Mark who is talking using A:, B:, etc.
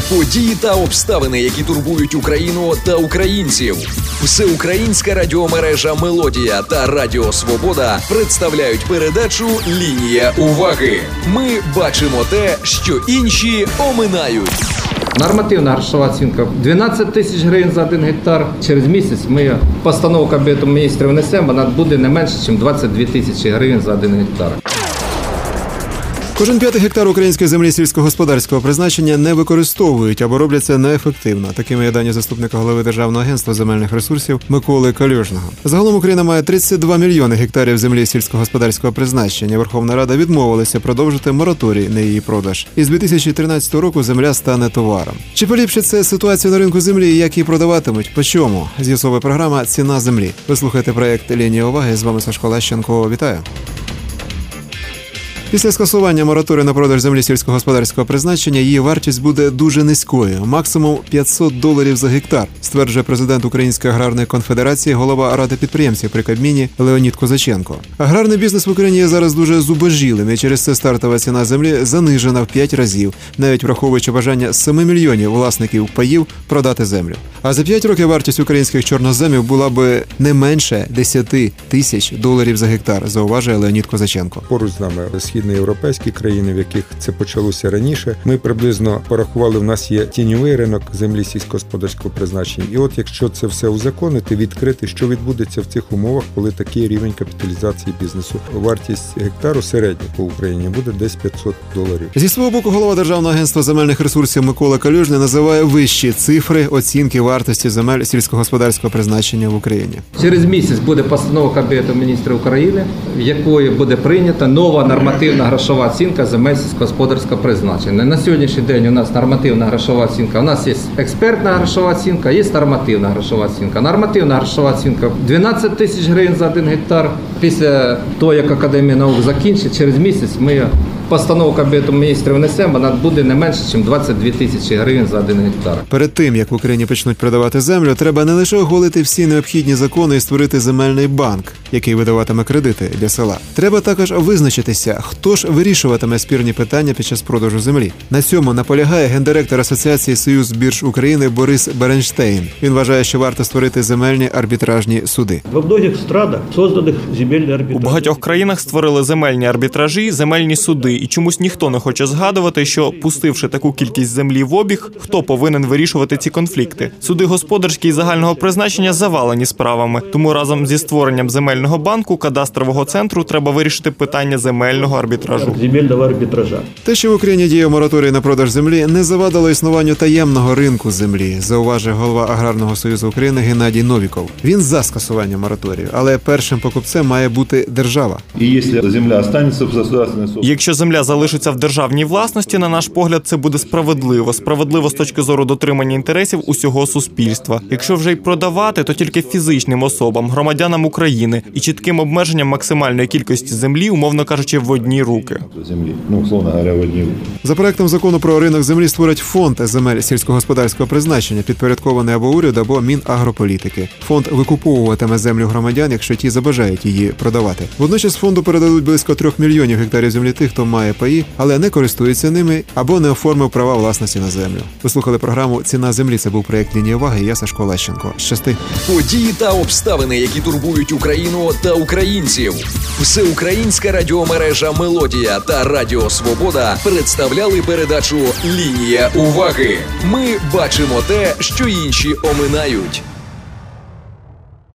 A: Події та обставини, які турбують Україну та українців. Всеукраїнська радіомережа «Мелодія» та Радіо Свобода представляють передачу «Лінія уваги». Ми бачимо те, що інші оминають.
B: Нормативна грошова оцінка 12 тисяч гривень за 1 гектар. Через місяць ми постанову Кабінету міністрів внесемо, вона буде не менше, ніж 22 тисячі гривень за 1 гектар.
C: Кожен 5-й гектар української землі сільськогосподарського призначення не використовують або роблять це неефективно. Такими є дані заступника голови Державного агентства земельних ресурсів Миколи Калюжного. Загалом Україна має 32 мільйони гектарів землі сільськогосподарського призначення. Верховна Рада відмовилася продовжити мораторій на її продаж. І з 2013 року земля стане товаром. Чи поліпшить це ситуацію на ринку землі і як її продаватимуть? По чому? З'ясовує програма «Ціна землі». Ви слухаєте проєкт «Лінія уваги». З вами Сашко Лещенко. Вітаю. Після скасування мораторію на продаж землі сільськогосподарського призначення її вартість буде дуже низькою – максимум $500 за гектар, стверджує президент Української аграрної конфедерації, голова Ради підприємців при Кабміні Леонід Козаченко. Аграрний бізнес в Україні є зараз дуже зубожілим, і через це стартова ціна землі занижена в 5 разів, навіть враховуючи бажання 7 мільйонів власників паїв продати землю. А за 5 років вартість українських чорноземів була би не менше $10 тисяч за гектар, зауважує Леонід Козаченко.
D: Поруч з нами східноєвропейські країни, в яких це почалося раніше. Ми приблизно порахували, в нас є тіньовий ринок землі сільськогосподарського призначення. І от якщо це все узаконити, відкрити, що відбудеться в цих умовах, коли такий рівень капіталізації бізнесу. Вартість гектару середня по Україні буде десь $500.
C: Зі свого боку, голова Державного агентства земельних ресурсів Микола Калюжний називає вищі цифри оцінки вартості земель сільськогосподарського призначення в Україні.
B: Через місяць буде постанова Кабінету міністрів України, в якої буде прийнята нова нормативна грошова оцінка земель сільськогосподарського призначення. На сьогоднішній день у нас нормативна грошова оцінка. У нас є експертна грошова оцінка, є нормативна грошова оцінка. Нормативна грошова оцінка 12 тисяч гривень за 1 гектар. Після того, як Академія наук закінчить, через місяць ми постанову Кабінету міністрів внесемо, вона буде не менше, ніж 22 тисячі гривень за 1 гектар.
C: Перед тим, як в Україні почнуть продавати землю, треба не лише оголити всі необхідні закони і створити земельний банк, який видаватиме кредити для села. Треба також визначитися, хто ж вирішуватиме спірні питання під час продажу землі. На цьому наполягає гендиректор Асоціації «Союз бірж України» Борис Беренштейн. Він вважає, що варто створити земельні арбітражні суди.
E: У багатьох країнах створили земельні арбітражі, земельні суди. І чомусь ніхто не хоче згадувати, що, пустивши таку кількість землі в обіг, хто повинен вирішувати ці конфлікти. Суди господарські і загального призначення завалені справами. Тому разом зі створенням земельного банку, кадастрового центру треба вирішити питання земельного арбітражу.
C: Те, що в Україні діє мораторій на продаж землі, не завадило існуванню таємного ринку землі, зауважує голова Аграрного союзу України Геннадій Новіков. Він за скасування мораторію, але першим покупцем має бути держава.
E: Якщо земля залишиться в державній власності, на наш погляд, це буде справедливо. Справедливо з точки зору дотримання інтересів усього суспільства. Якщо вже й продавати, то тільки фізичним особам, громадянам України і чітким обмеженням максимальної кількості землі, умовно кажучи, в одні руки.
C: За проектом закону про ринок землі створять фонд земель сільськогосподарського призначення, підпорядкований або уряду, або Мінагрополітики. Фонд викуповуватиме землю громадян, якщо ті забажають її продавати. Водночас фонду передадуть близько 3 мільйонів гектарів землі тих, хто має паї, але не користується ними або не оформив права власності на землю. Ви слухали програму «Ціна землі». Це був проєкт «Лінія уваги». Я Сашко Лещенко. Щасти.
A: Події та обставини, які турбують Україну та українців. Всеукраїнська радіомережа «Мелодія» та Радіо Свобода представляли передачу «Лінія уваги». Ми бачимо те, що інші оминають.